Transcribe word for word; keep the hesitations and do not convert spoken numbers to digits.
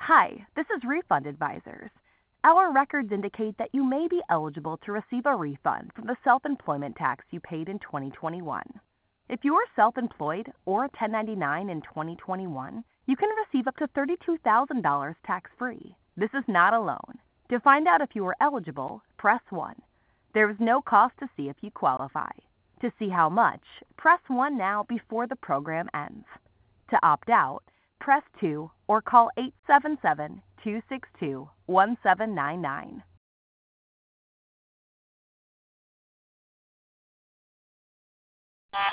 Hi, this is Refund Advisors. Our records indicate that you may be eligible to receive a refund from the self-employment tax you paid in twenty twenty-one. If you are self-employed or a ten ninety-nine in twenty twenty-one, you can receive up to thirty-two thousand dollars tax-free. This is not a loan. To find out if you are eligible, press one. There is no cost to see if you qualify. To see how much, press one now before the program ends. To opt out, press two or call eight seven seven, two six two, one seven nine nine.